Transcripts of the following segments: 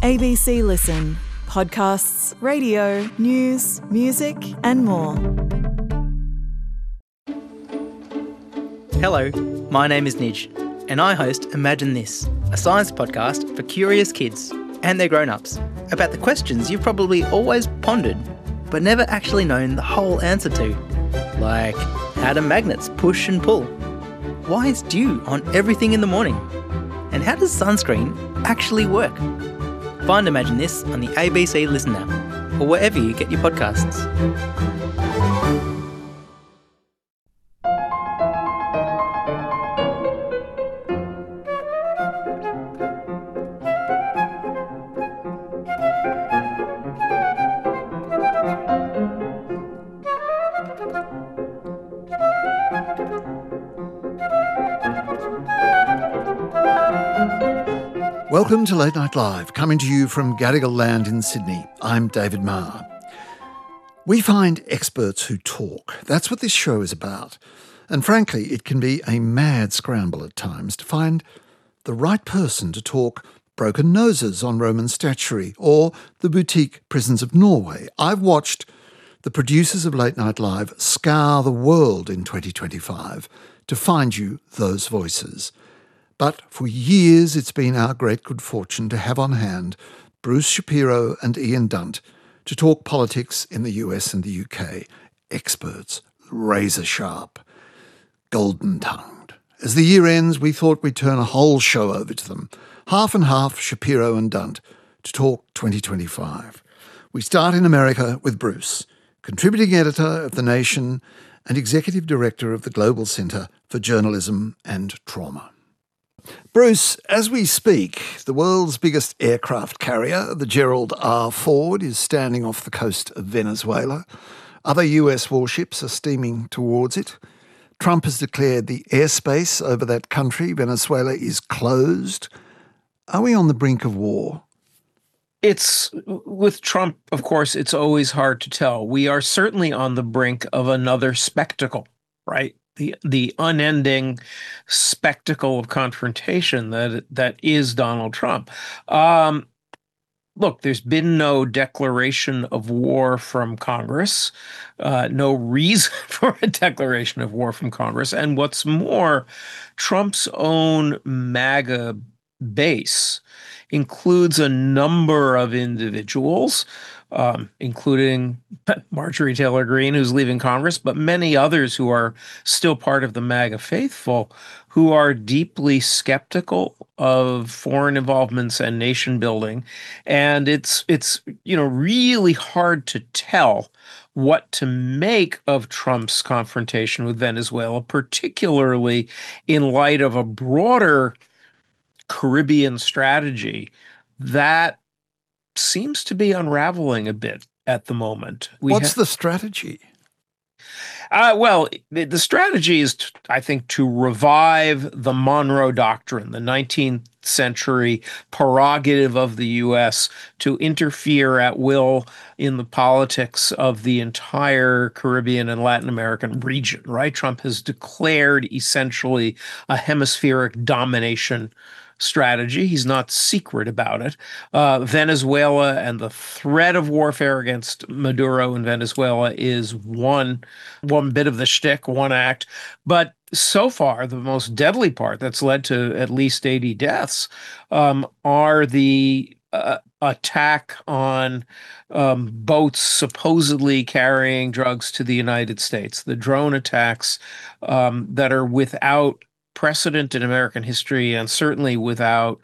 ABC Listen. Podcasts, radio, news, music and more. Hello, my name is Nij, and I host Imagine This, a science podcast for curious kids and their grown-ups about the questions you've probably always pondered but never actually known the whole answer to. Like, how do magnets push and pull? Why is dew on everything in the morning? And how does sunscreen actually work? Find Imagine This on the ABC Listen app or wherever you get your podcasts. Welcome to Late Night Live, coming to you from Gadigal Land in Sydney. I'm David Marr. We find experts who talk. That's what this show is about. And frankly, it can be a mad scramble at times to find the right person to talk broken noses on Roman statuary or the boutique prisons of Norway. I've watched the producers of Late Night Live scour the world in 2025 to find you those voices. But for years it's been our great good fortune to have on hand Bruce Shapiro and Ian Dunt to talk politics in the US and the UK. Experts, razor sharp, golden-tongued. As the year ends, we thought we'd turn a whole show over to them. Half and half, Shapiro and Dunt, to talk 2025. We start in America with Bruce, contributing editor of The Nation and executive director of the Global Centre for Journalism and Trauma. Bruce, as we speak, the world's biggest aircraft carrier, the Gerald R. Ford, is standing off the coast of Venezuela. Other US warships are steaming towards it. Trump has declared the airspace over that country, Venezuela, is closed. Are we on the brink of war? It's with Trump, of course, it's always hard to tell. We are certainly on the brink of another spectacle, right? The unending spectacle of confrontation that is Donald Trump. Look, there's been no declaration of war from Congress, no reason for a declaration of war from Congress. And what's more, Trump's own MAGA base includes a number of individuals, including Marjorie Taylor Greene, who's leaving Congress, but many others who are still part of the MAGA faithful, who are deeply skeptical of foreign involvements and nation building. And it's really hard to tell what to make of Trump's confrontation with Venezuela, particularly in light of a broader Caribbean strategy that seems to be unraveling a bit at the moment. What's the strategy? Well, the strategy is, I think, to revive the Monroe Doctrine, the 19th century prerogative of the U.S. to interfere at will in the politics of the entire Caribbean and Latin American region, right? Trump has declared essentially a hemispheric domination strategy. He's not secret about it. Venezuela and the threat of warfare against Maduro in Venezuela is one bit of the shtick, one act. But so far, the most deadly part that's led to at least 80 deaths are the attack on boats supposedly carrying drugs to the United States, the drone attacks that are without precedent in American history, and certainly without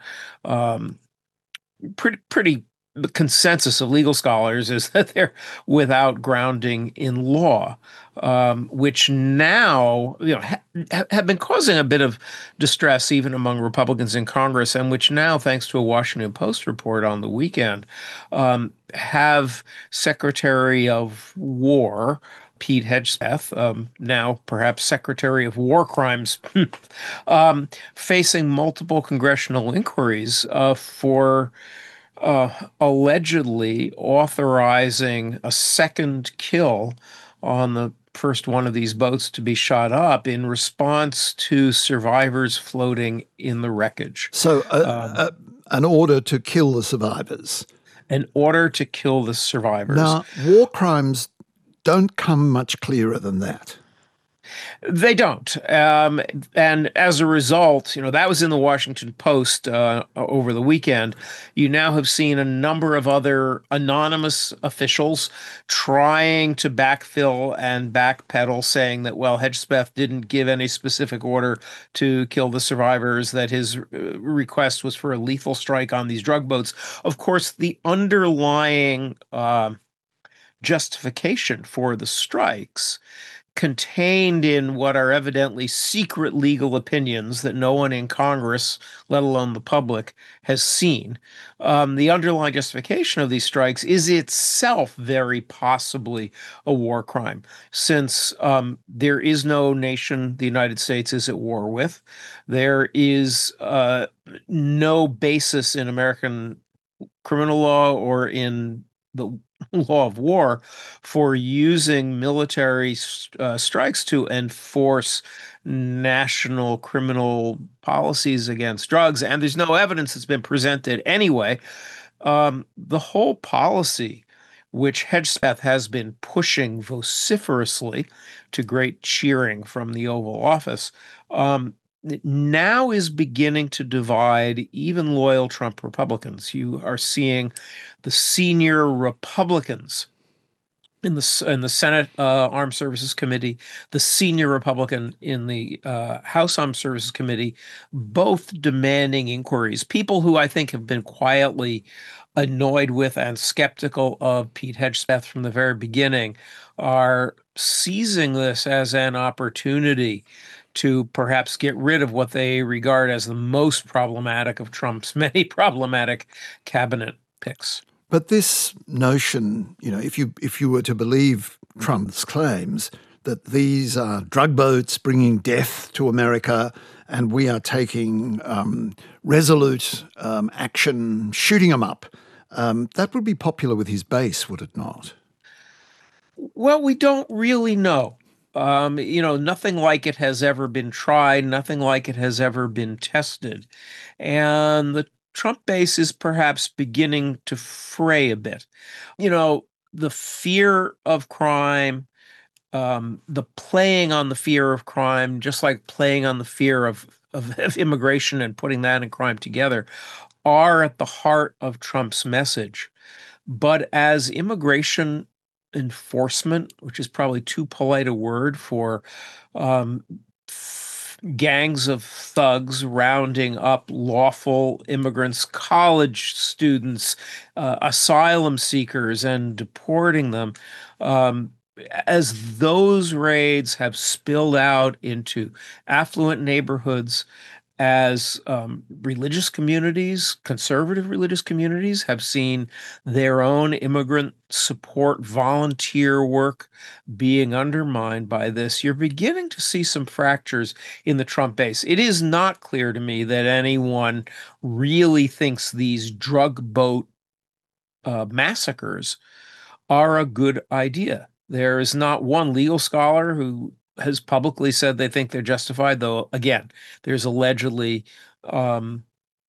pretty consensus of legal scholars is that they're without grounding in law, which now have been causing a bit of distress even among Republicans in Congress, and which now, thanks to a Washington Post report on the weekend, have Secretary of War Pete Hegseth, now perhaps Secretary of War Crimes, facing multiple congressional inquiries for allegedly authorizing a second kill on the first one of these boats to be shot up in response to survivors floating in the wreckage. So An order to kill the survivors. An order to kill the survivors. Now, war crimes don't come much clearer than that. They don't. And as a result, that was in the Washington Post over the weekend. You now have seen a number of other anonymous officials trying to backfill and backpedal, saying that, well, Hedgeseth didn't give any specific order to kill the survivors, that his request was for a lethal strike on these drug boats. Of course, the underlying justification for the strikes contained in what are evidently secret legal opinions that no one in Congress, let alone the public, has seen. The underlying justification of these strikes is itself very possibly a war crime, since there is no nation the United States is at war with. There is no basis in American criminal law or in the law of war for using military strikes to enforce national criminal policies against drugs. And there's no evidence that's been presented anyway. The whole policy, which Hedgeseth has been pushing vociferously to great cheering from the Oval Office, now is beginning to divide even loyal Trump Republicans. You are seeing the senior Republicans in the Senate Armed Services Committee, the senior Republican in the House Armed Services Committee, both demanding inquiries. People who I think have been quietly annoyed with and skeptical of Pete Hedgeseth from the very beginning are seizing this as an opportunity to perhaps get rid of what they regard as the most problematic of Trump's many problematic cabinet picks. But this notion, if you were to believe Trump's claims that these are drug boats bringing death to America and we are taking resolute action, shooting them up, that would be popular with his base, would it not? Well, we don't really know. Nothing like it has ever been tried. Nothing like it has ever been tested. And the Trump base is perhaps beginning to fray a bit. The fear of crime, the playing on the fear of crime, just like playing on the fear of immigration and putting that and crime together, are at the heart of Trump's message. But as immigration enforcement, which is probably too polite a word for gangs of thugs rounding up lawful immigrants, college students, asylum seekers, and deporting them, as those raids have spilled out into affluent neighborhoods, as religious communities, conservative religious communities, have seen their own immigrant support volunteer work being undermined by this, you're beginning to see some fractures in the Trump base. It is not clear to me that anyone really thinks these drug boat massacres are a good idea. There is not one legal scholar who has publicly said they think they're justified, though, again, there's allegedly an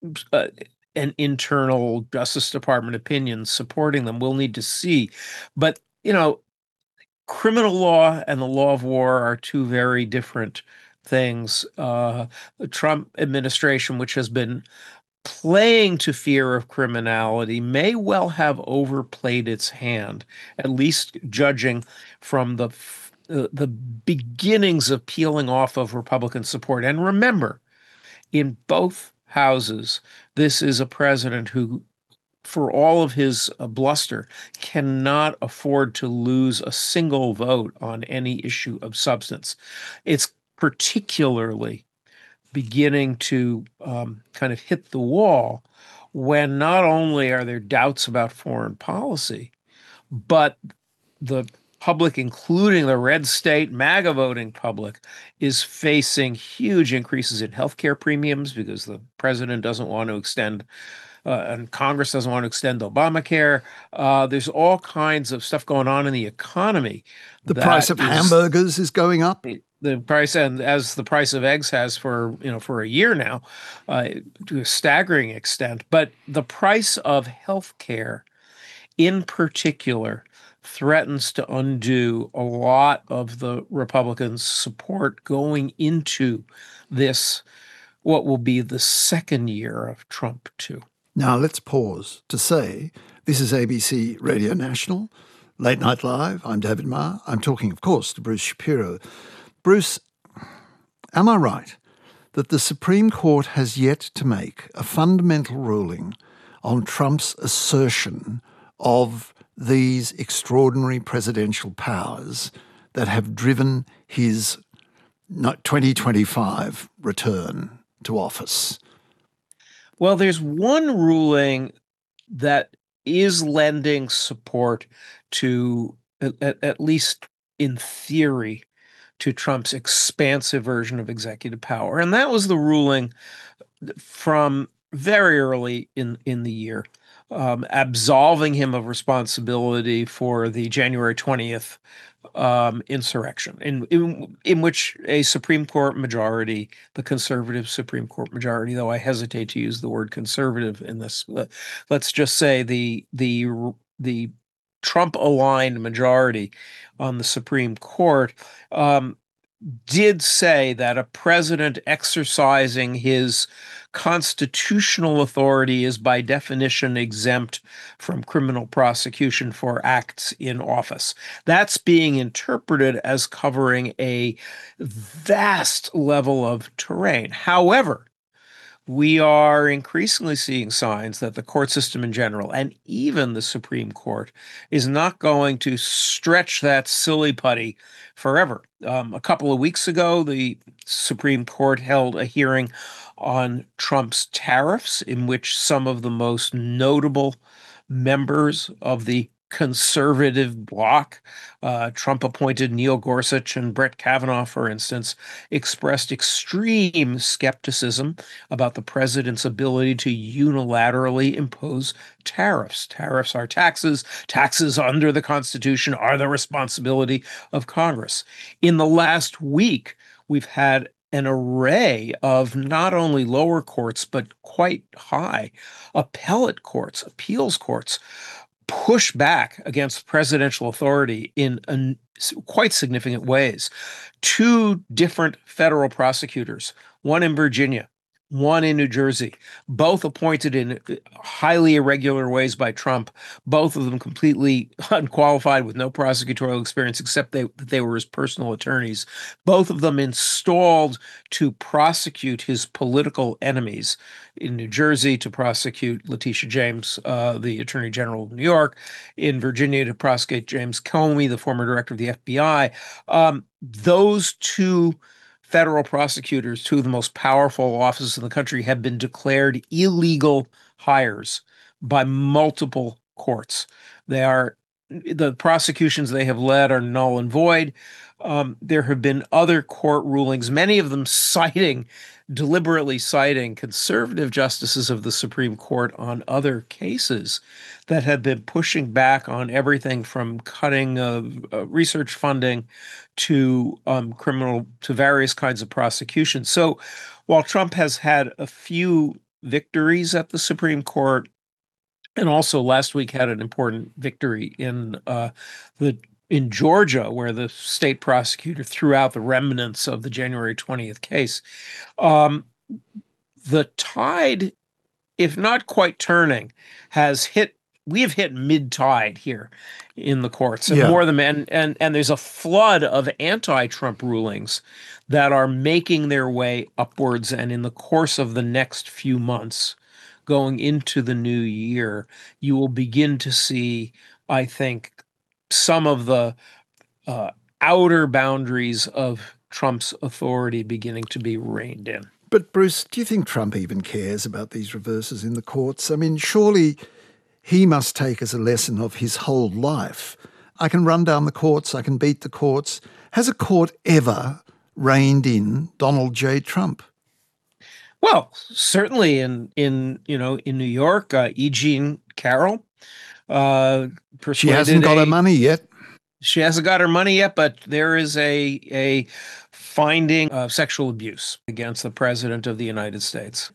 internal Justice Department opinion supporting them. We'll need to see. But, criminal law and the law of war are two very different things. The Trump administration, which has been playing to fear of criminality, may well have overplayed its hand, at least judging from the beginnings of peeling off of Republican support. And remember, in both houses, this is a president who, for all of his bluster, cannot afford to lose a single vote on any issue of substance. It's particularly beginning to kind of hit the wall when not only are there doubts about foreign policy, but the public, including the red state MAGA voting public, is facing huge increases in healthcare premiums because the president doesn't want to extend and Congress doesn't want to extend Obamacare. There's all kinds of stuff going on in the economy. The price of hamburgers is going up. the price, and as the price of eggs has for a year now, to a staggering extent. But the price of healthcare, in particular, threatens to undo a lot of the Republicans' support going into this, what will be the second year of Trump 2. Now let's pause to say this is ABC Radio National, Late Night Live. I'm David Marr. I'm talking, of course, to Bruce Shapiro. Bruce, am I right that the Supreme Court has yet to make a fundamental ruling on Trump's assertion of these extraordinary presidential powers that have driven his 2025 return to office? Well, there's one ruling that is lending support to, at least in theory, to Trump's expansive version of executive power. And that was the ruling from very early in the year, absolving him of responsibility for the January 20th insurrection, in which a Supreme Court majority, the conservative Supreme Court majority, though I hesitate to use the word conservative in this, let's just say the Trump-aligned majority on the Supreme Court did say that a president exercising his constitutional authority is by definition exempt from criminal prosecution for acts in office. That's being interpreted as covering a vast level of terrain. However, we are increasingly seeing signs that the court system in general, and even the Supreme Court, is not going to stretch that silly putty forever. A couple of weeks ago, the Supreme Court held a hearing on Trump's tariffs, in which some of the most notable members of the conservative bloc, Trump appointed Neil Gorsuch and Brett Kavanaugh, for instance, expressed extreme skepticism about the president's ability to unilaterally impose tariffs. Tariffs are taxes. Taxes under the Constitution are the responsibility of Congress. In the last week, we've had an array of not only lower courts, but quite high appellate courts, appeals courts, push back against presidential authority in quite significant ways. Two different federal prosecutors, one in Virginia, one in New Jersey, both appointed in highly irregular ways by Trump, both of them completely unqualified with no prosecutorial experience except that they were his personal attorneys, both of them installed to prosecute his political enemies. In New Jersey, to prosecute Letitia James, the Attorney General of New York; in Virginia, to prosecute James Comey, the former director of the FBI. Those two federal prosecutors, two of the most powerful offices in the country, have been declared illegal hires by multiple courts. The prosecutions they have led are null and void. There have been other court rulings, many of them deliberately citing conservative justices of the Supreme Court on other cases, that have been pushing back on everything from cutting research funding to various kinds of prosecution. So while Trump has had a few victories at the Supreme Court, and also last week had an important victory in Georgia, where the state prosecutor threw out the remnants of the January 20th case, the tide, if not quite turning, we have hit mid-tide here in the courts, and more than and there's a flood of anti-Trump rulings that are making their way upwards, and in the course of the next few months, going into the new year, you will begin to see, I think, some of the outer boundaries of Trump's authority beginning to be reined in. But Bruce, do you think Trump even cares about these reverses in the courts? I mean, surely he must take as a lesson of his whole life, I can run down the courts, I can beat the courts. Has a court ever reined in Donald J. Trump? Well, certainly in New York, E. Jean Carroll persuaded. She hasn't got her money yet. She hasn't got her money yet, but there is a finding sexual abuse against the president of the United States.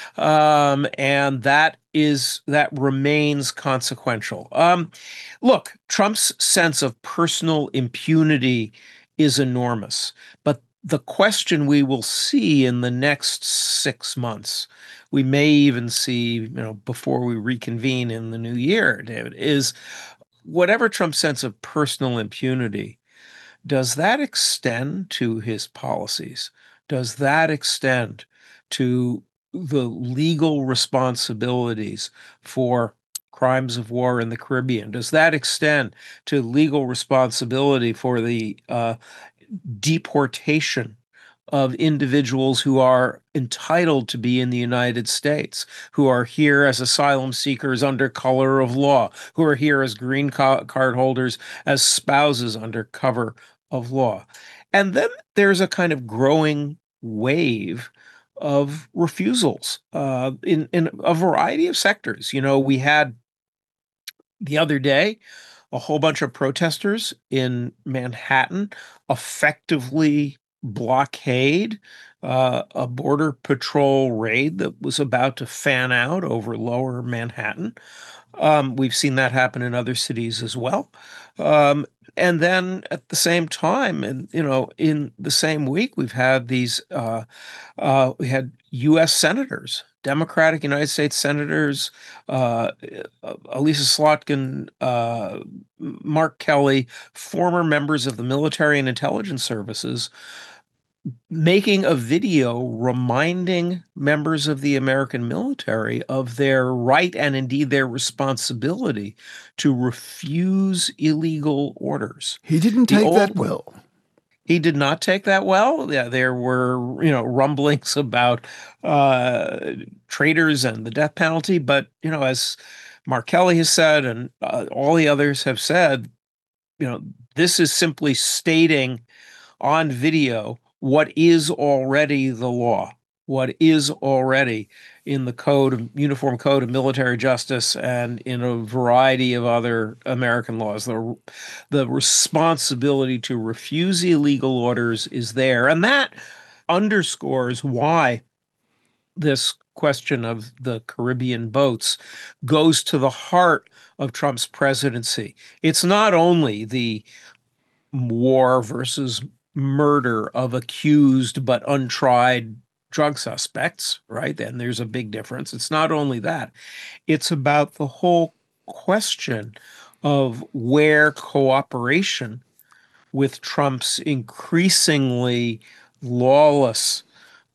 And that remains consequential. Look, Trump's sense of personal impunity is enormous, but the question we will see in the next 6 months, we may even see, before we reconvene in the new year, David, is whatever Trump's sense of personal impunity, does that extend to his policies? Does that extend to the legal responsibilities for crimes of war in the Caribbean? Does that extend to legal responsibility for the deportation of individuals who are entitled to be in the United States, who are here as asylum seekers under color of law, who are here as green card holders, as spouses under cover of law? And then there's a kind of growing wave of refusals in a variety of sectors. We had the other day a whole bunch of protesters in Manhattan effectively blockade a border patrol raid that was about to fan out over lower Manhattan. We've seen that happen in other cities as well. And then at the same time, and in the same week, we've had we had U.S. senators, Democratic United States senators, Elisa Slotkin, Mark Kelly, former members of the military and intelligence services, making a video reminding members of the American military of their right and indeed their responsibility to refuse illegal orders. He didn't take that well. He did not take that well. Yeah, there were, rumblings about traitors and the death penalty. But, as Mark Kelly has said and all the others have said, this is simply stating on video what is already the law, what is already in the Uniform Code of Military Justice and in a variety of other American laws. The responsibility to refuse illegal orders is there. And that underscores why this question of the Caribbean boats goes to the heart of Trump's presidency. It's not only the war versus murder of accused but untried drug suspects, right? And there's a big difference. It's not only that. It's about the whole question of where cooperation with Trump's increasingly lawless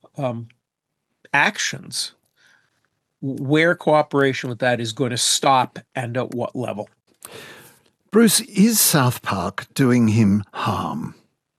actions, where cooperation with that is going to stop and at what level. Bruce, is South Park doing him harm?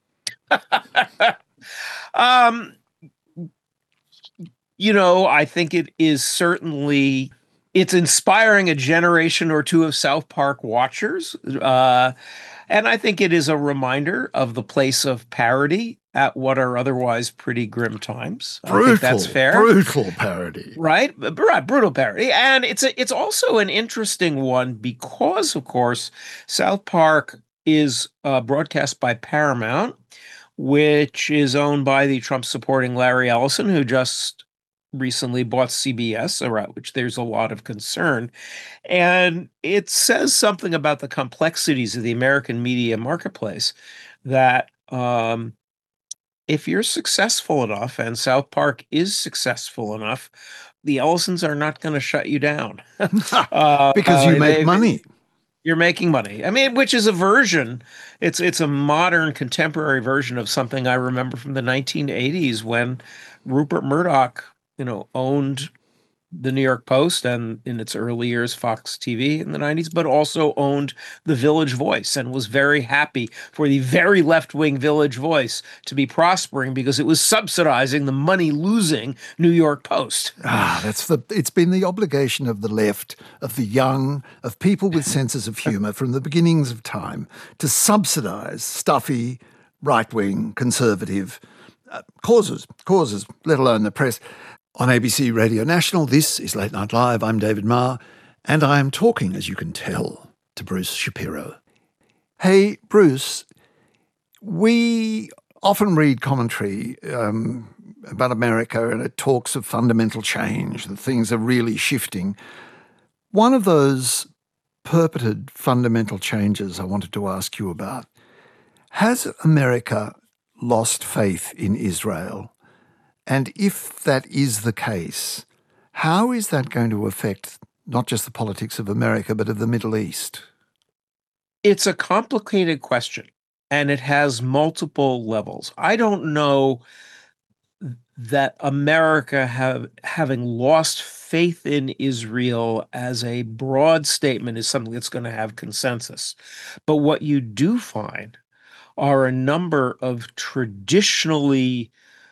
I think it is certainly, it's inspiring a generation or two of South Park watchers. And I think it is a reminder of the place of parody at what are otherwise pretty grim times. I think that's fair. Brutal parody. Right, brutal parody. And it's also an interesting one because, of course, South Park is broadcast by Paramount, which is owned by the Trump-supporting Larry Ellison, who just recently bought CBS, around which there's a lot of concern. And it says something about the complexities of the American media marketplace that if you're successful enough, and South Park is successful enough, the Ellisons are not going to shut you down. Because you make money. You're making money. I mean, which is a version. It's a modern, contemporary version of something I remember from the 1980s when Rupert Murdoch, owned the New York Post and in its early years, Fox TV in the 90s, but also owned the Village Voice and was very happy for the very left-wing Village Voice to be prospering because it was subsidizing the money-losing New York Post. It's been the obligation of the left, of the young, of people with senses of humor from the beginnings of time to subsidize stuffy, right-wing, conservative causes, let alone the press. On ABC Radio National, this is Late Night Live. I'm David Marr, and I am talking, as you can tell, to Bruce Shapiro. Hey, Bruce, we often read commentary about America, and it talks of fundamental change, that things are really shifting. One of those purported fundamental changes I wanted to ask you about: has America lost faith in Israel? And if that is the case, how is that going to affect not just the politics of America, but of the Middle East? It's a complicated question, and it has multiple levels. I don't know that America having lost faith in Israel as a broad statement is something that's going to have consensus. But what you do find are a number of traditionally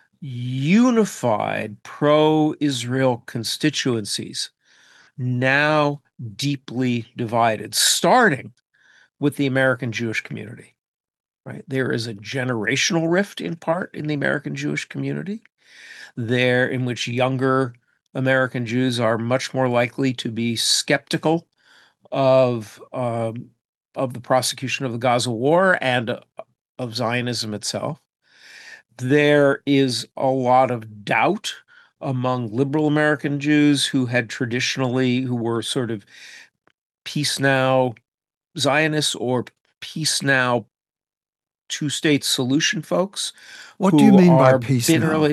unified pro-Israel constituencies now deeply divided, starting with the American Jewish community, right? There is a generational rift in part in the American Jewish community there, in which younger American Jews are much more likely to be skeptical of the prosecution of the Gaza war and of Zionism itself. There is a lot of doubt among liberal American Jews who were sort of peace now Zionists or peace now two-state solution folks. What do you mean by peace now?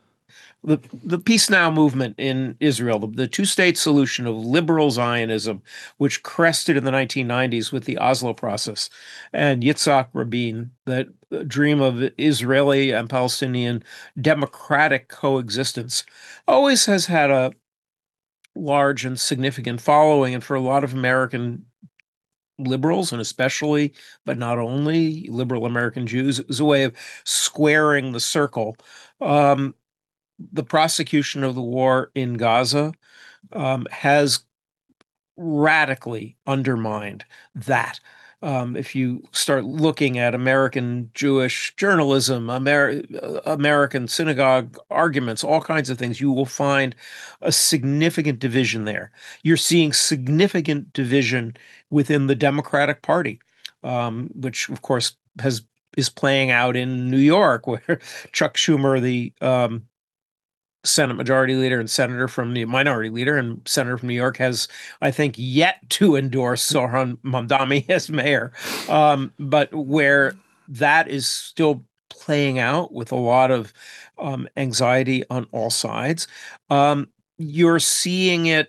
The Peace Now movement in Israel, the two-state solution of liberal Zionism, which crested in the 1990s with the Oslo process, and Yitzhak Rabin, that dream of Israeli and Palestinian democratic coexistence, always has had a large and significant following. And for a lot of American liberals, and especially, but not only, liberal American Jews, it was a way of squaring the circle. The prosecution of the war in Gaza has radically undermined that. If you start looking at American Jewish journalism, American synagogue arguments, all kinds of things, you will find a significant division there. You're seeing significant division within the Democratic Party, which, of course, is playing out in New York, where Chuck Schumer, the Senate Majority Leader and Senator from the Minority Leader and Senator from New York, has, I think, yet to endorse Zohran Mamdani as mayor. But where that is still playing out with a lot of anxiety on all sides, you're seeing it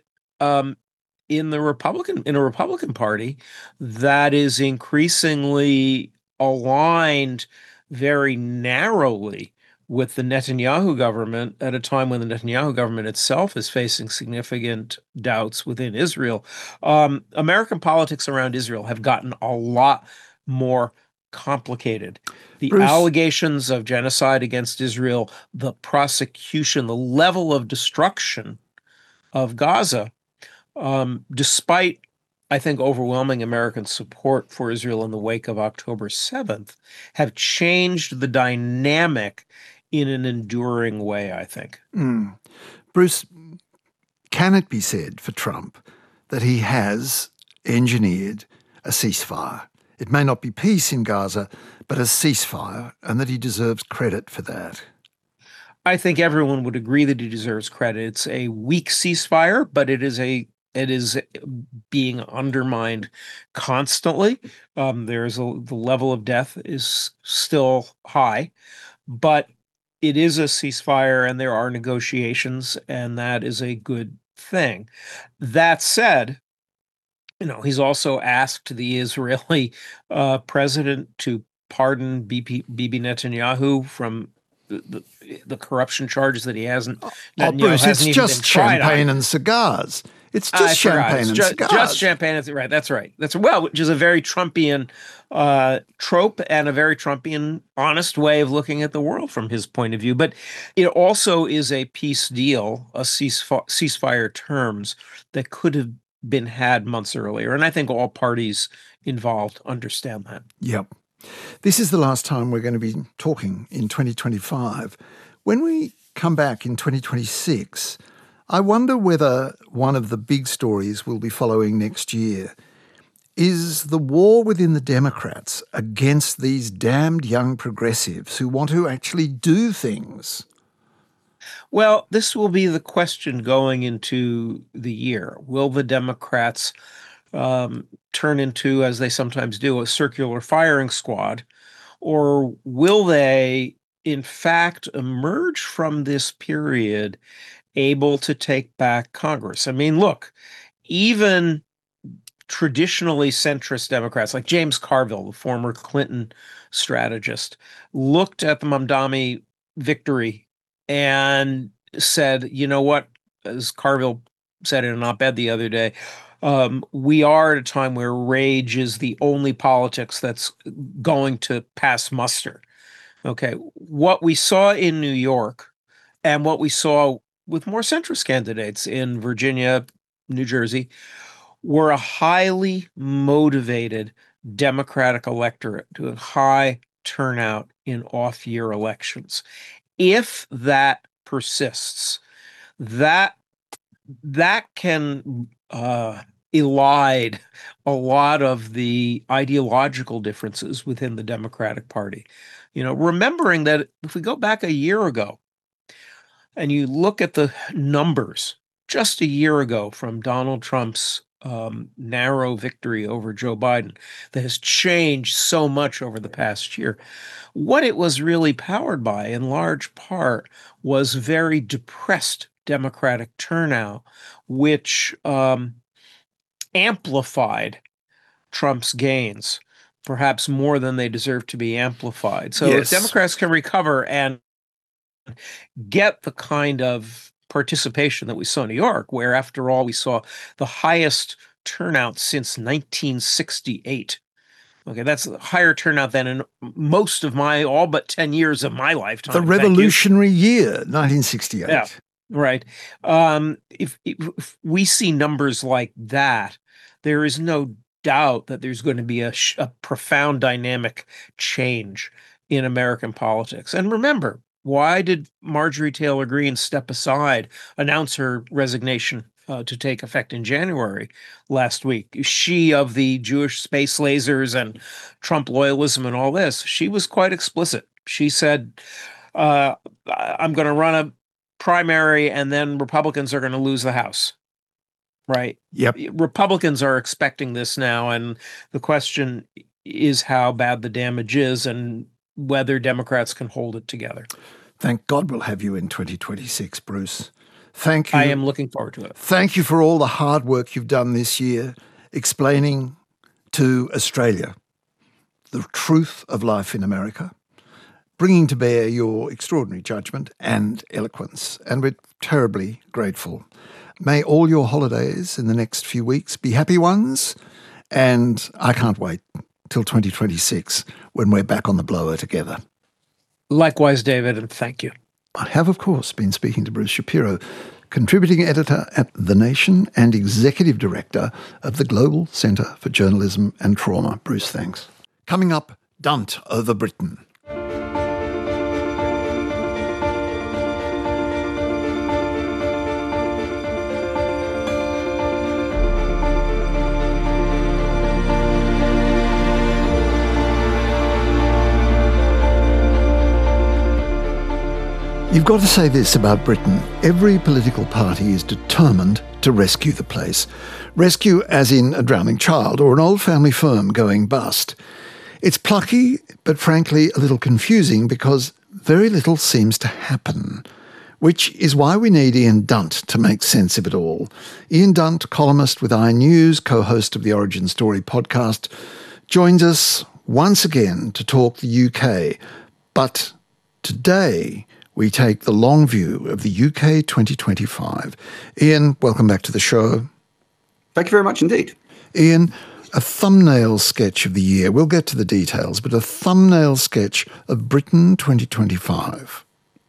in a Republican Party that is increasingly aligned very narrowly with the Netanyahu government at a time when the Netanyahu government itself is facing significant doubts within Israel. American politics around Israel have gotten a lot more complicated. The allegations of genocide against Israel, the prosecution, the level of destruction of Gaza, despite, I think, overwhelming American support for Israel in the wake of October 7th, have changed the dynamic in an enduring way, I think. Bruce, can it be said for Trump that he has engineered a ceasefire? It may not be peace in Gaza, but a ceasefire, and that he deserves credit for that? I think everyone would agree that he deserves credit. It's a weak ceasefire, but it is being undermined constantly. The level of death is still high, but it is a ceasefire and there are negotiations, and that is a good thing. That said, he's also asked the Israeli president to pardon Bibi Netanyahu from the corruption charges that he hasn't. Bruce, it's just champagne and cigars. It's just champagne and cigars. Just champagne, right? That's right. Which is a very Trumpian trope and a very Trumpian honest way of looking at the world from his point of view. But it also is a peace deal, a ceasefire terms that could have been had months earlier, and I think all parties involved understand that. Yep. This is the last time we're going to be talking in 2025. When we come back in 2026, I wonder whether one of the big stories we'll be following next year is the war within the Democrats against these damned young progressives who want to actually do things. Well, this will be the question going into the year. Will the Democrats turn into, as they sometimes do, a circular firing squad? Or will they, in fact, emerge from this period able to take back Congress? I mean, look, even traditionally centrist Democrats like James Carville, the former Clinton strategist, looked at the Mamdani victory and said, you know what, as Carville said in an op-ed the other day, we are at a time where rage is the only politics that's going to pass muster. Okay, what we saw in New York and what we saw with more centrist candidates in Virginia, New Jersey, were a highly motivated Democratic electorate to a high turnout in off-year elections. If that persists, that can elide a lot of the ideological differences within the Democratic Party. You know, remembering that if we go back a year ago and you look at the numbers just a year ago from Donald Trump's narrow victory over Joe Biden that has changed so much over the past year, what it was really powered by, in large part, was very depressed Democratic turnout, which amplified Trump's gains, perhaps more than they deserve to be amplified. So Yes. if Democrats can recover and get the kind of participation that we saw in New York, where, after all, we saw the highest turnout since 1968. Okay, that's a higher turnout than in most of my all but 10 years of my lifetime. The Thank you. Revolutionary Year, 1968. Yeah. Right. If we see numbers like that, there is no doubt that there's going to be a profound dynamic change in American politics. And remember, why did Marjorie Taylor Greene step aside, announce her resignation to take effect in January last week? She, of the Jewish space lasers and Trump loyalism and all this, she was quite explicit. She said, I'm going to run a primary and then Republicans are going to lose the House. Right? Yep. Republicans are expecting this now, and the question is how bad the damage is and whether Democrats can hold it together. Thank God we'll have you in 2026, Bruce. Thank you. I am looking forward to it. Thank you for all the hard work you've done this year, explaining to Australia the truth of life in America, bringing to bear your extraordinary judgment and eloquence, and we're terribly grateful. May all your holidays in the next few weeks be happy ones, and I can't wait till 2026 when we're back on the blower together. Likewise, David, and thank you. I have, of course, been speaking to Bruce Shapiro, contributing editor at The Nation and executive director of the Global Centre for Journalism and Trauma. Bruce, thanks. Coming up, Dunt over Britain. You've got to say this about Britain. Every political party is determined to rescue the place. Rescue as in a drowning child or an old family firm going bust. It's plucky, but frankly a little confusing because very little seems to happen, which is why we need Ian Dunt to make sense of it all. Ian Dunt, columnist with iNews, co-host of the Origin Story podcast, joins us once again to talk the UK. But today we take the long view of the UK 2025. Ian, welcome back to the show. Thank you very much indeed. Ian, a thumbnail sketch of the year. We'll get to the details, but a thumbnail sketch of Britain 2025.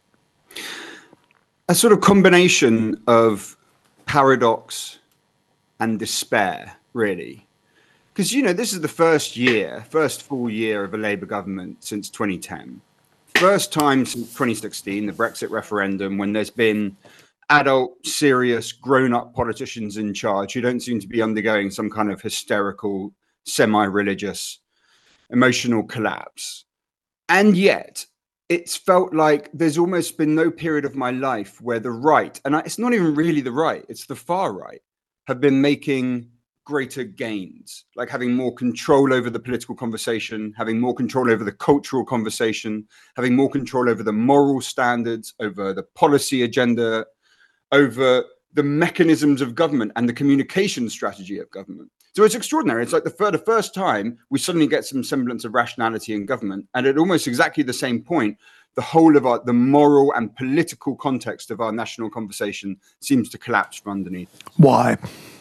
A sort of combination of paradox and despair, really. Because, you know, this is the first full year of a Labour government since 2010. First time since 2016, the Brexit referendum, when there's been adult, serious, grown-up politicians in charge who don't seem to be undergoing some kind of hysterical semi-religious, emotional collapse. And yet, it's felt like there's almost been no period of my life where the right, and it's not even really the right, it's the far right, have been making greater gains, like having more control over the political conversation, having more control over the cultural conversation, having more control over the moral standards, over the policy agenda, over the mechanisms of government and the communication strategy of government. So it's extraordinary. It's like for the first time, we suddenly get some semblance of rationality in government. And at almost exactly the same point, the whole of the moral and political context of our national conversation seems to collapse from underneath. Why?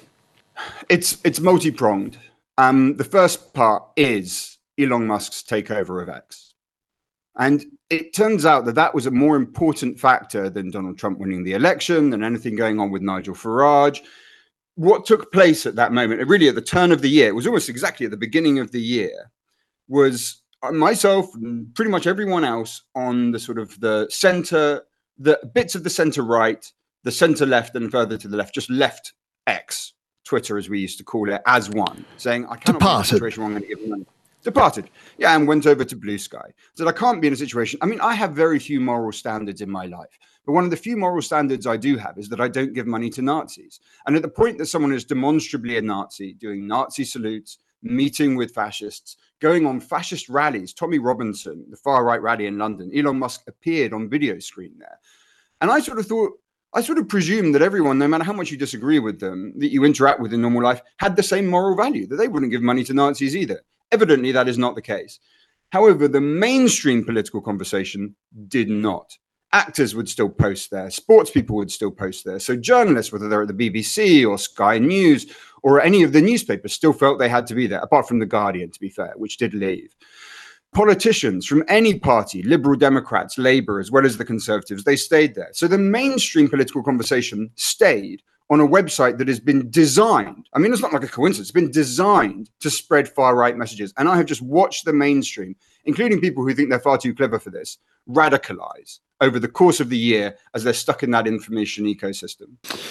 It's multi-pronged. The first part is Elon Musk's takeover of X. And it turns out that was a more important factor than Donald Trump winning the election, than anything going on with Nigel Farage. What took place at that moment, really at the turn of the year, it was almost exactly at the beginning of the year, was myself and pretty much everyone else on the sort of the center, the bits of the center right, the center left, and further to the left, just left X, Twitter as we used to call it, as one, saying, I cannot be in a situation where I'm going to give money. Departed. Yeah, and went over to Blue Sky. Said, I can't be in a situation. I mean, I have very few moral standards in my life. But one of the few moral standards I do have is that I don't give money to Nazis. And at the point that someone is demonstrably a Nazi, doing Nazi salutes, meeting with fascists, going on fascist rallies, Tommy Robinson, the far-right rally in London, Elon Musk appeared on video screen there. And I sort of presumed that everyone, no matter how much you disagree with them, that you interact with in normal life, had the same moral value, that they wouldn't give money to Nazis either. Evidently, that is not the case. However, the mainstream political conversation did not. Actors would still post there. Sports people would still post there. So journalists, whether they're at the BBC or Sky News or any of the newspapers, still felt they had to be there, apart from The Guardian, to be fair, which did leave. Politicians from any party, Liberal Democrats, Labour, as well as the Conservatives, they stayed there. So the mainstream political conversation stayed on a website that has been designed. I mean, it's not like a coincidence. It's been designed to spread far-right messages. And I have just watched the mainstream, including people who think they're far too clever for this, radicalize over the course of the year as they're stuck in that information ecosystem.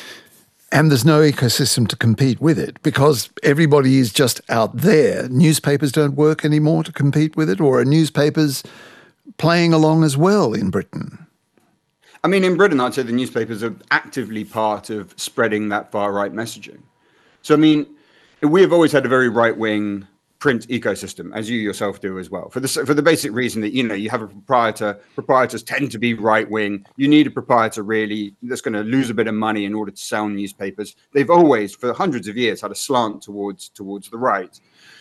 And there's no ecosystem to compete with it because everybody is just out there. Newspapers don't work anymore to compete with it, or are newspapers playing along as well in Britain? I mean, in Britain, I'd say the newspapers are actively part of spreading that far-right messaging. So, I mean, we have always had a very right-wing print ecosystem, as you yourself do as well, for the basic reason that, you have a proprietor. Proprietors tend to be right-wing. You need a proprietor, really, that's going to lose a bit of money in order to sell newspapers. They've always, for hundreds of years, had a slant towards the right.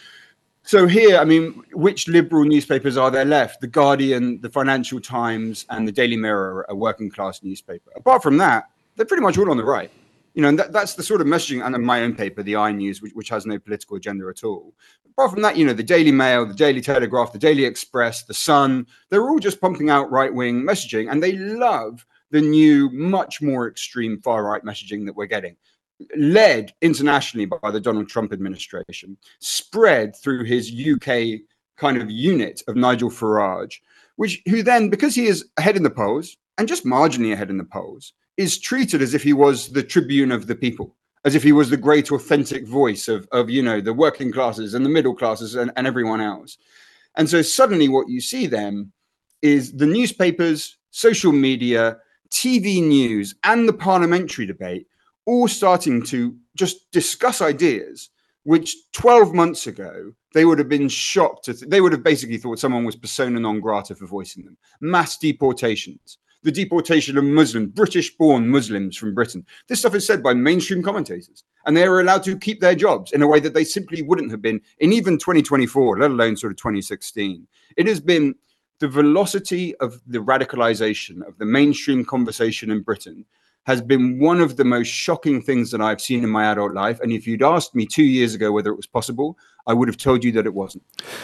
So here, I mean, which liberal newspapers are there left? The Guardian, the Financial Times, and the Daily Mirror, a working class newspaper. Apart from that, they're pretty much all on the right. And that's the sort of messaging. And my own paper, the iNews, which has no political agenda at all. Apart from that, the Daily Mail, the Daily Telegraph, the Daily Express, the Sun, they're all just pumping out right-wing messaging. And they love the new, much more extreme far-right messaging that we're getting, led internationally by the Donald Trump administration, spread through his UK kind of unit of Nigel Farage, who then, because he is ahead in the polls, and just marginally ahead in the polls, is treated as if he was the tribune of the people, as if he was the great authentic voice of the working classes and the middle classes and everyone else. And so suddenly what you see then is the newspapers, social media, TV news, and the parliamentary debate all starting to just discuss ideas which 12 months ago they would have been shocked. They would have basically thought someone was persona non grata for voicing them. Mass deportations, the deportation of Muslims, British-born Muslims from Britain. This stuff is said by mainstream commentators, and they are allowed to keep their jobs in a way that they simply wouldn't have been in even 2024, let alone sort of 2016. It has been the velocity of the radicalization of the mainstream conversation in Britain has been one of the most shocking things that I've seen in my adult life. And if you'd asked me 2 years ago whether it was possible, I would have told you that it wasn't.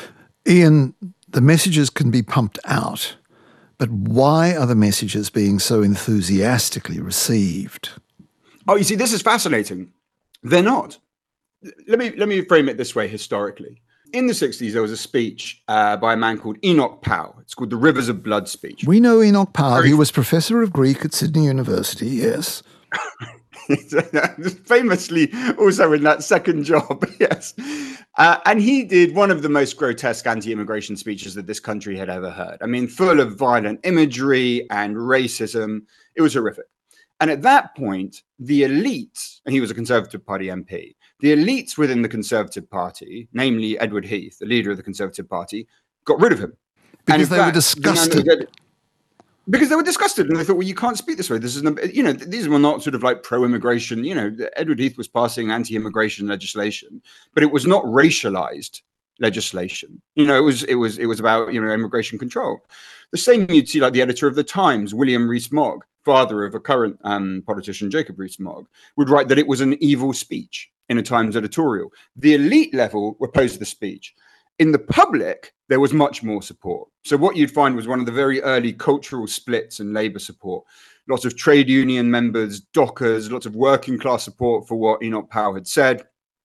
Ian, the messages can be pumped out, but why are the messages being so enthusiastically received? Oh, you see, this is fascinating. They're not. Let me frame it this way historically. In the 60s, there was a speech by a man called Enoch Powell. It's called the Rivers of Blood speech. We know Enoch Powell. He was professor of Greek at Sydney University, yes. Famously also in that second job, yes. And he did one of the most grotesque anti-immigration speeches that this country had ever heard. I mean, full of violent imagery and racism. It was horrific. And at that point, the elites, and he was a Conservative Party MP, the elites within the Conservative Party, namely Edward Heath, the leader of the Conservative Party, got rid of him. Because they were disgusted. Because they were disgusted, and they thought, well, you can't speak this way. This is, these were not sort of like pro-immigration. Edward Heath was passing anti-immigration legislation, but it was not racialized legislation. It was about immigration control. The same you'd see like the editor of the Times, William Rees-Mogg, father of a current politician, Jacob Rees-Mogg, would write that it was an evil speech in a Times editorial. The elite level opposed the speech. In the public, there was much more support. So what you'd find was one of the very early cultural splits in Labour support. Lots of trade union members, dockers, lots of working class support for what Enoch Powell had said.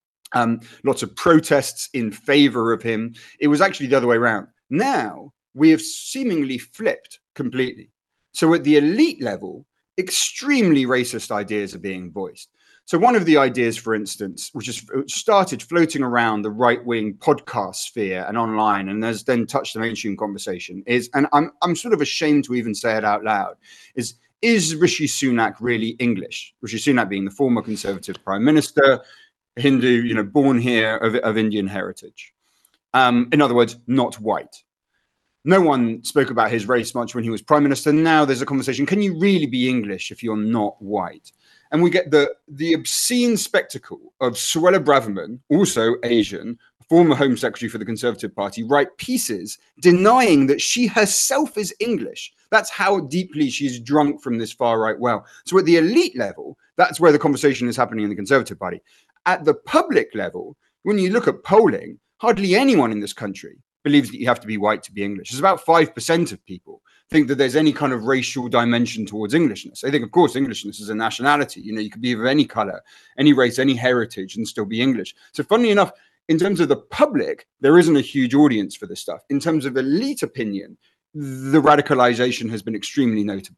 Lots of protests in favour of him. It was actually the other way around. Now, we have seemingly flipped completely. So at the elite level, extremely racist ideas are being voiced. So one of the ideas, for instance, which started floating around the right-wing podcast sphere and online, and has then touched the mainstream conversation, is, and I'm sort of ashamed to even say it out loud, is Rishi Sunak really English? Rishi Sunak being the former Conservative Prime Minister, Hindu, born here of Indian heritage. In other words, not white. No one spoke about his race much when he was Prime Minister. Now there's a conversation, can you really be English if you're not white? And we get the obscene spectacle of Suella Braverman, also Asian, former Home Secretary for the Conservative Party, write pieces denying that she herself is English. That's how deeply she's drunk from this far-right well. So at the elite level, that's where the conversation is happening in the Conservative Party. At the public level, when you look at polling, hardly anyone in this country believes that you have to be white to be English. It's about 5% of people think that there's any kind of racial dimension towards Englishness. They think, of course, Englishness is a nationality. You could be of any color, any race, any heritage, and still be English. So funnily enough, in terms of the public, there isn't a huge audience for this stuff. In terms of elite opinion, the radicalization has been extremely notable.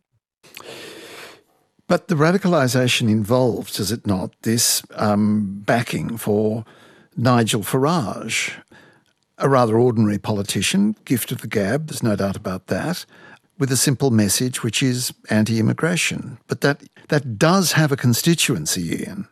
But the radicalization involves, does it not, this backing for Nigel Farage, a rather ordinary politician, gift of the gab, there's no doubt about that, with a simple message which is anti-immigration. But that does have a constituency, Ian.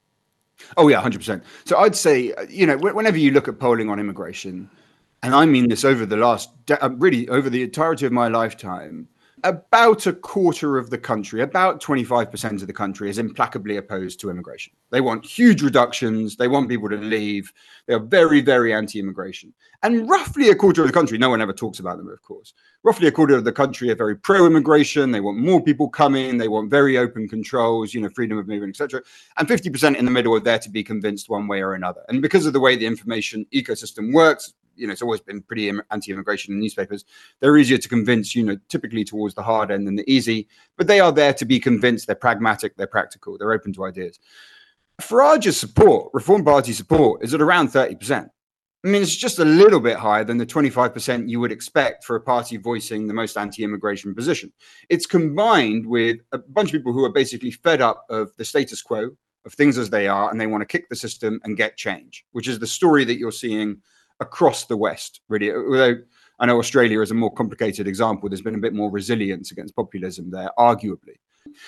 Oh, yeah, 100%. So I'd say, whenever you look at polling on immigration, and I mean this over the last, really over the entirety of my lifetime, about a quarter of the country, about 25% of the country is implacably opposed to immigration. They want huge reductions. They want people to leave. They are very, very anti-immigration. And roughly a quarter of the country, no one ever talks about them, of course. Roughly a quarter of the country are very pro-immigration. They want more people coming. They want very open controls, freedom of movement, etc. And 50% in the middle are there to be convinced one way or another. And because of the way the information ecosystem works, it's always been pretty anti-immigration in newspapers. They're easier to convince, typically towards the hard end than the easy, but they are there to be convinced. They're pragmatic, they're practical, they're open to ideas. Farage's support, Reform Party support, is at around 30%. I mean, it's just a little bit higher than the 25% you would expect for a party voicing the most anti-immigration position. It's combined with a bunch of people who are basically fed up of the status quo, of things as they are, and they want to kick the system and get change, which is the story that you're seeing across the West, really. Although I know Australia is a more complicated example, there's been a bit more resilience against populism there, arguably.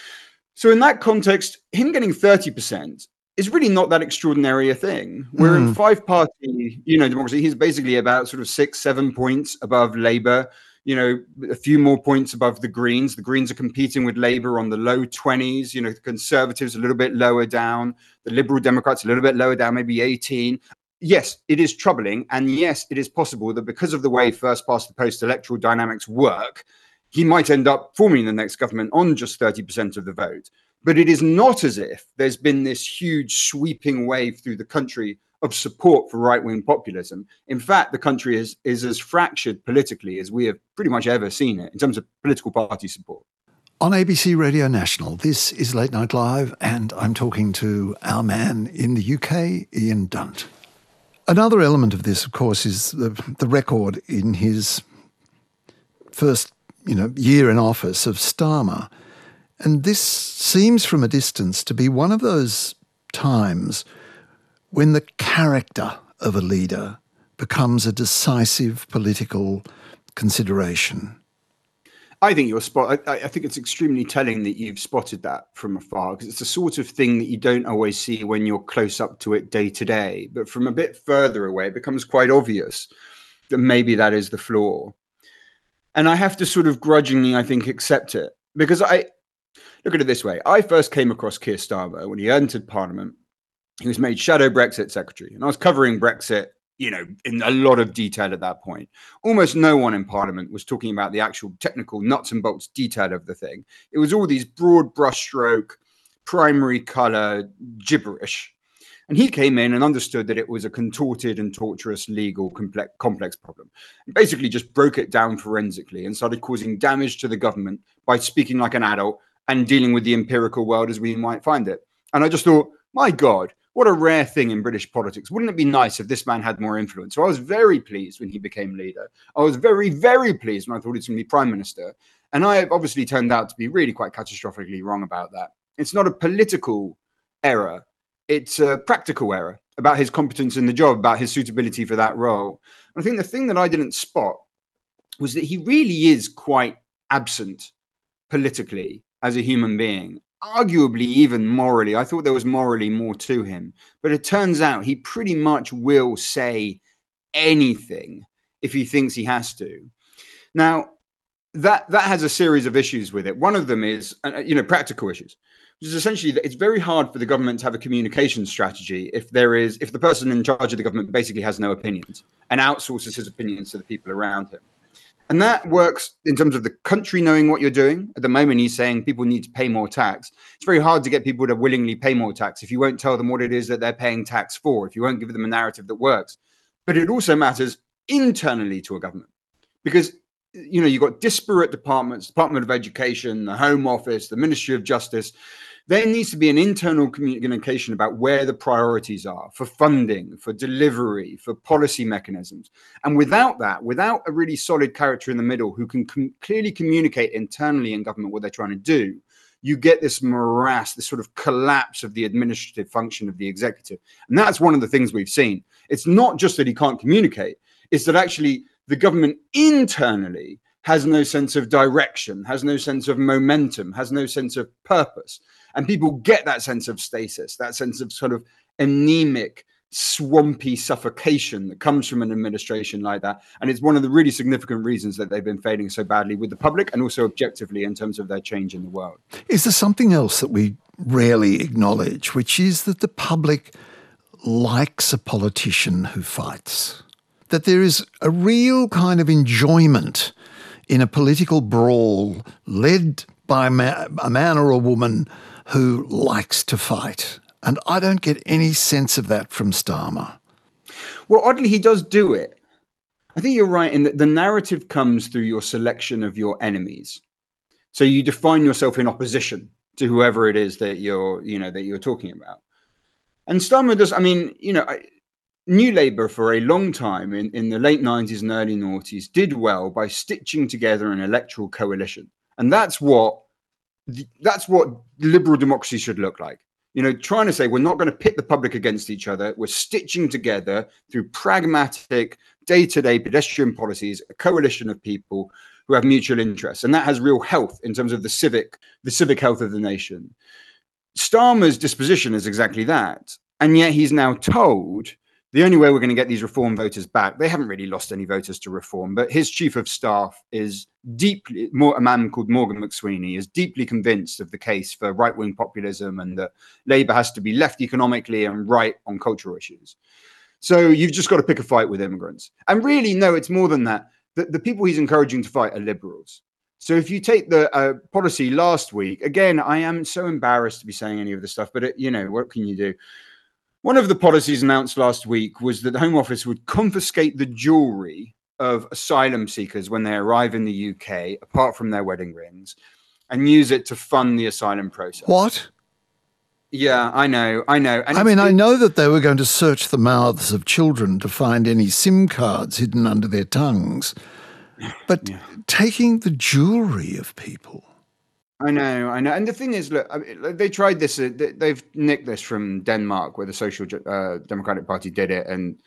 So in that context, him getting 30% is really not that extraordinary a thing. We're in five-party, democracy. He's basically about sort of 6-7 points above Labour, a few more points above the Greens. The Greens are competing with Labour on the low 20s, the Conservatives a little bit lower down, the Liberal Democrats a little bit lower down, maybe 18. Yes, it is troubling. And yes, it is possible that because of the way first past the post electoral dynamics work, he might end up forming the next government on just 30% of the vote. But it is not as if there's been this huge sweeping wave through the country of support for right-wing populism. In fact, the country is as fractured politically as we have pretty much ever seen it in terms of political party support. On ABC Radio National, this is Late Night Live, and I'm talking to our man in the UK, Ian Dunt. Another element of this, of course, is the record in his first, year in office of Starmer. And this seems from a distance to be one of those times when the character of a leader becomes a decisive political consideration? I think you're spot. I think it's extremely telling that you've spotted that from afar, because it's the sort of thing that you don't always see when you're close up to it day to day. But from a bit further away, it becomes quite obvious that maybe that is the flaw. And I have to sort of grudgingly, I think, accept it, because I look at it this way. I first came across Keir Starmer when he entered Parliament. He was made shadow Brexit secretary, and I was covering Brexit, in a lot of detail at that point. Almost no one in Parliament was talking about the actual technical nuts and bolts detail of the thing. It was all these broad brushstroke, primary color gibberish. And he came in and understood that it was a contorted and torturous legal complex problem. And basically just broke it down forensically and started causing damage to the government by speaking like an adult and dealing with the empirical world as we might find it. And I just thought, my God, what a rare thing in British politics. Wouldn't it be nice if this man had more influence? So I was very pleased when he became leader. I was very, very pleased when I thought he was going to be prime minister. And I obviously turned out to be really quite catastrophically wrong about that. It's not a political error. It's a practical error about his competence in the job, about his suitability for that role. And I think the thing that I didn't spot was that he really is quite absent politically as a human being. Arguably, even morally. I thought there was morally more to him, but it turns out he pretty much will say anything if he thinks he has to. Now, that has a series of issues with it. One of them is, practical issues, which is essentially that it's very hard for the government to have a communication strategy if the person in charge of the government basically has no opinions and outsources his opinions to the people around him. And that works in terms of the country knowing what you're doing. At the moment, he's saying people need to pay more tax. It's very hard to get people to willingly pay more tax if you won't tell them what it is that they're paying tax for, if you won't give them a narrative that works. But it also matters internally to a government, because you've got disparate departments, Department of Education, the Home Office, the Ministry of Justice. There needs to be an internal communication about where the priorities are for funding, for delivery, for policy mechanisms. And without that, without a really solid character in the middle who can clearly communicate internally in government what they're trying to do, you get this morass, this sort of collapse of the administrative function of the executive. And that's one of the things we've seen. It's not just that he can't communicate, it's that actually the government internally has no sense of direction, has no sense of momentum, has no sense of purpose. And people get that sense of stasis, that sense of sort of anemic, swampy suffocation that comes from an administration like that. And it's one of the really significant reasons that they've been failing so badly with the public and also objectively in terms of their change in the world. Is there something else that we rarely acknowledge, which is that the public likes a politician who fights? That there is a real kind of enjoyment in a political brawl led by a man or a woman who likes to fight. And I don't get any sense of that from Starmer. Well, oddly, he does do it. I think you're right in that the narrative comes through your selection of your enemies. So you define yourself in opposition to whoever it is that you're talking about. And Starmer does, New Labour for a long time in the late 90s and early noughties did well by stitching together an electoral coalition. And that's what liberal democracy should look like. Trying to say we're not going to pit the public against each other. We're stitching together through pragmatic, day-to-day pedestrian policies, a coalition of people who have mutual interests. And that has real health in terms of the civic health of the nation. Starmer's disposition is exactly that. And yet he's now told the only way we're going to get these reform voters back, they haven't really lost any voters to reform, but his chief of staff is a man called Morgan McSweeney, is deeply convinced of the case for right-wing populism and that Labour has to be left economically and right on cultural issues. So you've just got to pick a fight with immigrants. And really, no, it's more than that. The people he's encouraging to fight are liberals. So if you take the policy last week, again, I am so embarrassed to be saying any of this stuff, but what can you do? One of the policies announced last week was that the Home Office would confiscate the jewellery of asylum seekers when they arrive in the UK, apart from their wedding rings, and use it to fund the asylum process. What? Yeah, I know. And I know that they were going to search the mouths of children to find any SIM cards hidden under their tongues. But taking the jewellery of people. I know. And the thing is, look, they tried this. They've nicked this from Denmark, where the Social Democratic Party did it. And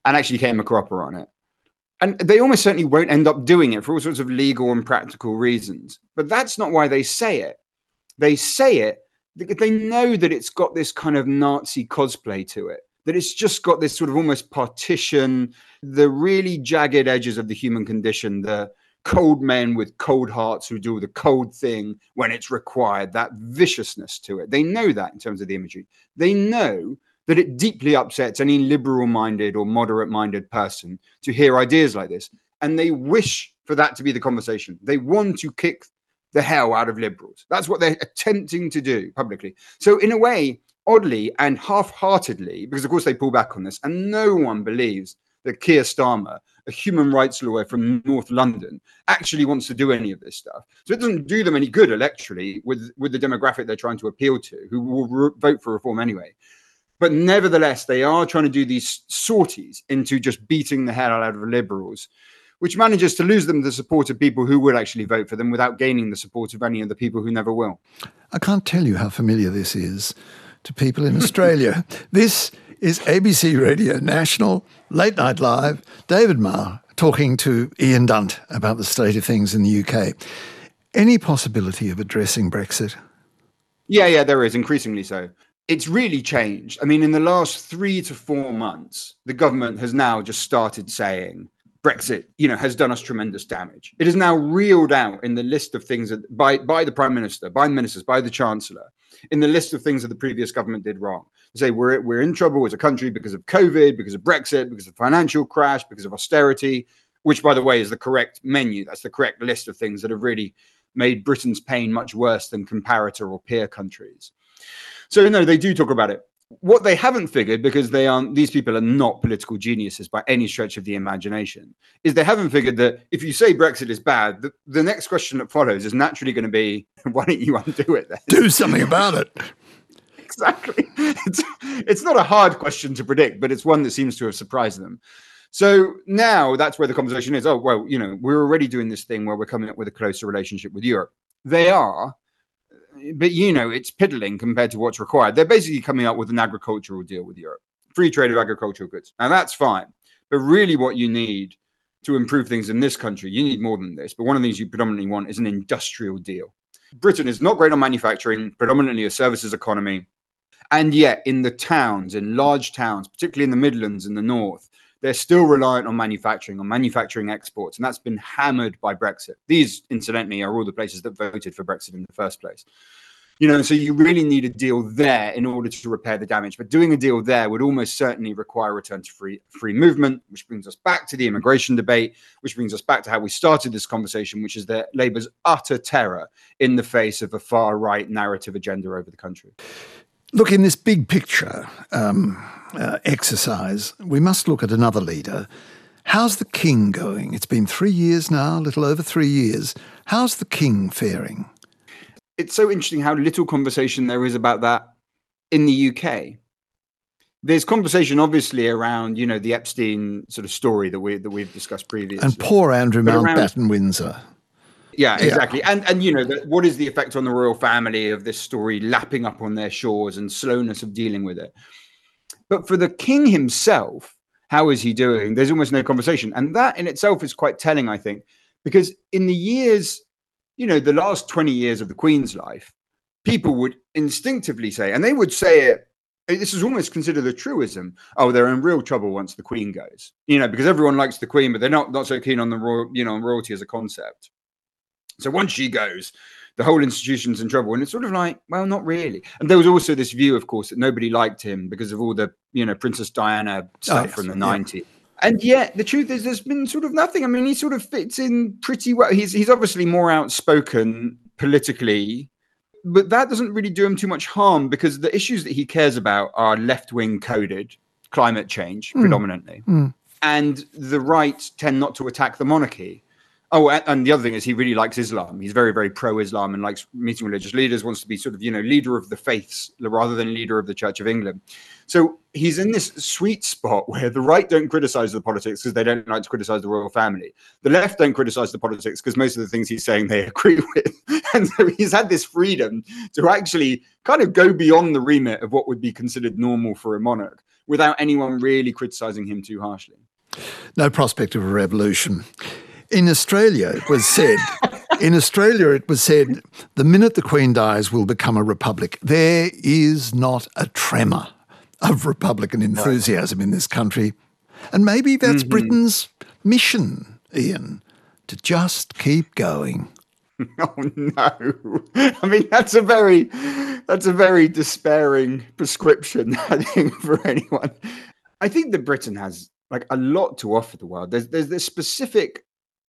and actually came a cropper on it. And they almost certainly won't end up doing it for all sorts of legal and practical reasons. But that's not why they say it. They say it because they know that it's got this kind of Nazi cosplay to it, that it's just got this sort of almost partition, the really jagged edges of the human condition, the cold men with cold hearts who do the cold thing when it's required, that viciousness to it. They know that in terms of the imagery. They know that it deeply upsets any liberal-minded or moderate-minded person to hear ideas like this. And they wish for that to be the conversation. They want to kick the hell out of liberals. That's what they're attempting to do publicly. So in a way, oddly and half-heartedly, because of course they pull back on this, and no one believes that Keir Starmer, a human rights lawyer from North London, actually wants to do any of this stuff. So it doesn't do them any good electorally with the demographic they're trying to appeal to, who will vote for reform anyway. But nevertheless, they are trying to do these sorties into just beating the hell out of liberals, which manages to lose them the support of people who will actually vote for them without gaining the support of any of the people who never will. I can't tell you how familiar this is to people in Australia. This is ABC Radio National, Late Night Live, David Marr talking to Ian Dunt about the state of things in the UK. Any possibility of addressing Brexit? Yeah, there is, increasingly so. It's really changed. I mean, in the last 3 to 4 months, the government has now just started saying Brexit, has done us tremendous damage. It is now reeled out in the list of things that by the Prime Minister, by ministers, by the Chancellor, in the list of things that the previous government did wrong. They say we're in trouble as a country because of COVID, because of Brexit, because of financial crash, because of austerity, which, by the way, is the correct menu. That's the correct list of things that have really made Britain's pain much worse than comparator or peer countries. So, no, they do talk about it. What they haven't figured, because these people are not political geniuses by any stretch of the imagination, is they haven't figured that if you say Brexit is bad, the next question that follows is naturally going to be, why don't you undo it then? Do something about it. Exactly. It's not a hard question to predict, but it's one that seems to have surprised them. So now that's where the conversation is. Oh, well, we're already doing this thing where we're coming up with a closer relationship with Europe. They are. But, it's piddling compared to what's required. They're basically coming up with an agricultural deal with Europe. Free trade of agricultural goods. Now, that's fine. But really what you need to improve things in this country, you need more than this. But one of the things you predominantly want is an industrial deal. Britain is not great on manufacturing, predominantly a services economy. And yet in the towns, in large towns, particularly in the Midlands and the North, they're still reliant on manufacturing exports. And that's been hammered by Brexit. These, incidentally, are all the places that voted for Brexit in the first place. So you really need a deal there in order to repair the damage. But doing a deal there would almost certainly require a return to free movement, which brings us back to the immigration debate, which brings us back to how we started this conversation, which is that Labour's utter terror in the face of a far-right narrative agenda over the country. Look, in this big picture exercise, we must look at another leader. How's the King going? It's been 3 years now, a little over 3 years. How's the King faring? It's so interesting how little conversation there is about that in the UK. There's conversation, obviously, around, the Epstein sort of story that we've discussed previously. And poor Andrew Mountbatten Windsor. Yeah, exactly. Yeah. And what is the effect on the royal family of this story lapping up on their shores and slowness of dealing with it? But for the King himself, how is he doing? There's almost no conversation. And that in itself is quite telling, I think, because in the years, the last 20 years of the Queen's life, people would instinctively say, and they would say it, this is almost considered a truism. Oh, they're in real trouble once the Queen goes, because everyone likes the Queen, but they're not so keen on the royal, on royalty as a concept. So once she goes, the whole institution's in trouble. And it's sort of like, well, not really. And there was also this view, of course, that nobody liked him because of all the, Princess Diana stuff from the 90s. And yet the truth is there's been sort of nothing. I mean, he sort of fits in pretty well. He's obviously more outspoken politically, but that doesn't really do him too much harm because the issues that he cares about are left-wing coded, climate change predominantly. And the right tend not to attack the monarchy. Oh, and the other thing is he really likes Islam. He's very, very pro-Islam and likes meeting religious leaders, wants to be sort of, leader of the faiths rather than leader of the Church of England. So he's in this sweet spot where the right don't criticize the politics because they don't like to criticize the royal family. The left don't criticize the politics because most of the things he's saying they agree with. And so he's had this freedom to actually kind of go beyond the remit of what would be considered normal for a monarch without anyone really criticizing him too harshly. No prospect of a revolution. In Australia, it was said, the minute the Queen dies, we'll become a republic. There is not a tremor of Republican enthusiasm in this country. And maybe that's Britain's mission, Ian, to just keep going. Oh, no. I mean, that's a very despairing prescription, I think, for anyone. I think that Britain has like a lot to offer the world. There's this specific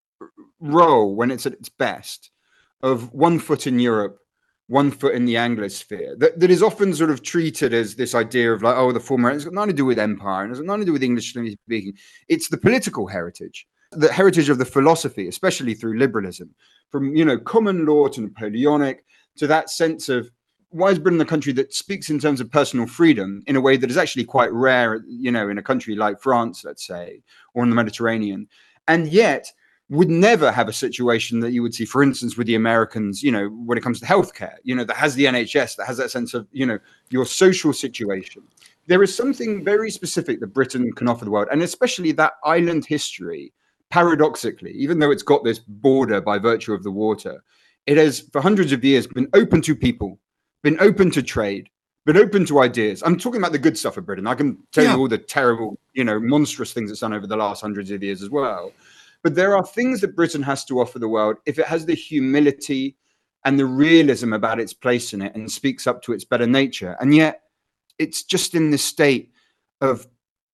role when it's at its best of one foot in Europe, one foot in the Anglosphere that is often sort of treated as this idea of like, oh, the former, it's got nothing to do with empire and it's got nothing to do with English speaking. It's the political heritage, the heritage of the philosophy, especially through liberalism, from, common law to Napoleonic, to that sense of why is Britain a country that speaks in terms of personal freedom in a way that is actually quite rare, in a country like France, let's say, or in the Mediterranean, and yet would never have a situation that you would see, for instance, with the Americans, when it comes to healthcare, that has the NHS, that has that sense of, your social situation. There is something very specific that Britain can offer the world, and especially that island history, paradoxically, even though it's got this border by virtue of the water, it has for hundreds of years been open to people, been open to trade, been open to ideas. I'm talking about the good stuff of Britain. I can tell you all the terrible, monstrous things it's done over the last hundreds of years as well. But there are things that Britain has to offer the world if it has the humility and the realism about its place in it and speaks up to its better nature. And yet it's just in this state of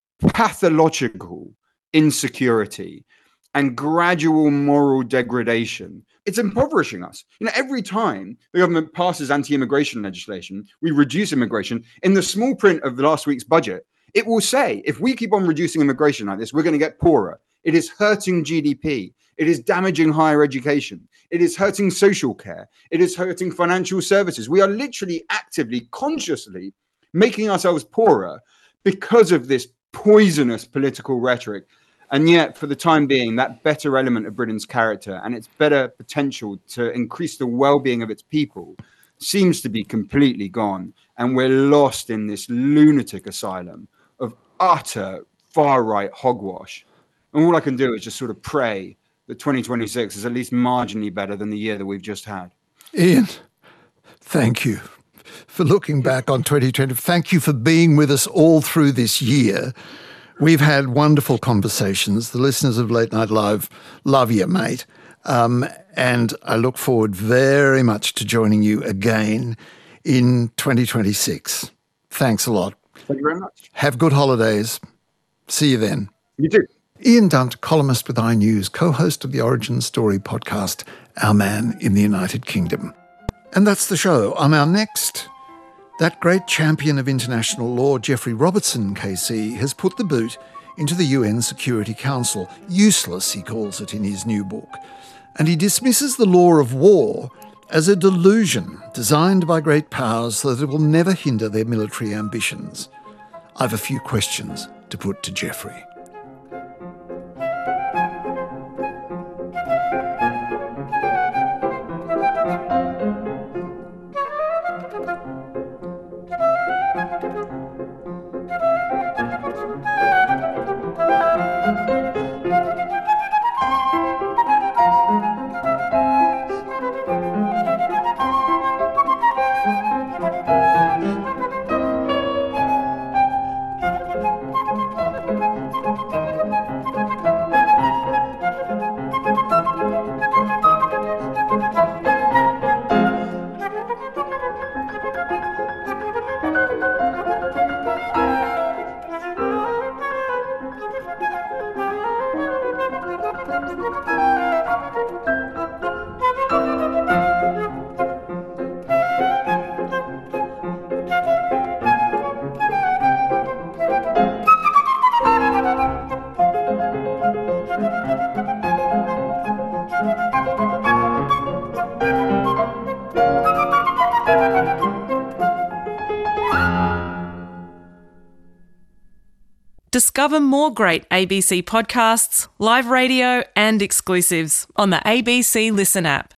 pathological insecurity and gradual moral degradation. It's impoverishing us. Every time the government passes anti-immigration legislation, we reduce immigration. In the small print of the last week's budget, it will say, if we keep on reducing immigration like this, we're going to get poorer. It is hurting GDP. It is damaging higher education. It is hurting social care. It is hurting financial services. We are literally actively, consciously making ourselves poorer because of this poisonous political rhetoric. And yet, for the time being, that better element of Britain's character and its better potential to increase the well-being of its people seems to be completely gone. And we're lost in this lunatic asylum of utter far-right hogwash. And all I can do is just sort of pray that 2026 is at least marginally better than the year that we've just had. Ian, thank you for looking back on 2020. Thank you for being with us all through this year. We've had wonderful conversations. The listeners of Late Night Live love you, mate. And I look forward very much to joining you again in 2026. Thanks a lot. Thank you very much. Have good holidays. See you then. You too. Ian Dunt, columnist with iNews, co-host of the Origin Story podcast, Our Man in the United Kingdom. And that's the show. On our next, that great champion of international law, Geoffrey Robertson, KC, has put the boot into the UN Security Council. Useless, he calls it in his new book. And he dismisses the law of war as a delusion designed by great powers so that it will never hinder their military ambitions. I've a few questions to put to Geoffrey. Discover more great ABC podcasts, live radio and exclusives on the ABC Listen app.